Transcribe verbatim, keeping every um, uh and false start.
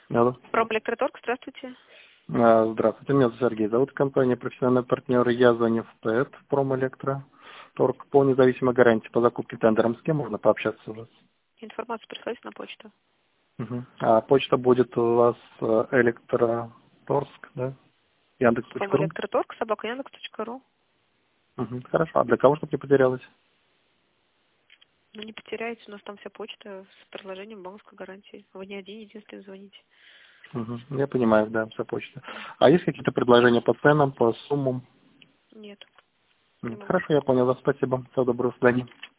Алло. Промэлектроторг, здравствуйте. А, Здравствуйте, меня зовут Сергей. Зовут компания «Профессиональный партнер». Я звоню в ПЭТ, в Промэлектроторг, по независимой гарантии по закупке тендером. С кем можно пообщаться у вас? Информацию присылайте на почту. Угу. А почта будет у вас э, Электроторск, да? Яндекс точка ру. Промэлектроторг, собака яндекс точка ру. Угу. Хорошо. А для кого что не потерялось? Ну, не потеряете, у нас там вся почта с предложением бонусской гарантии. Вы не один, единственный звоните. Угу. Я понимаю, да, вся почта. А есть какие-то предложения по ценам, по суммам? Нет, не Нет. могу Хорошо, я сказать. понял вас. Спасибо. Всего доброго, до свидания.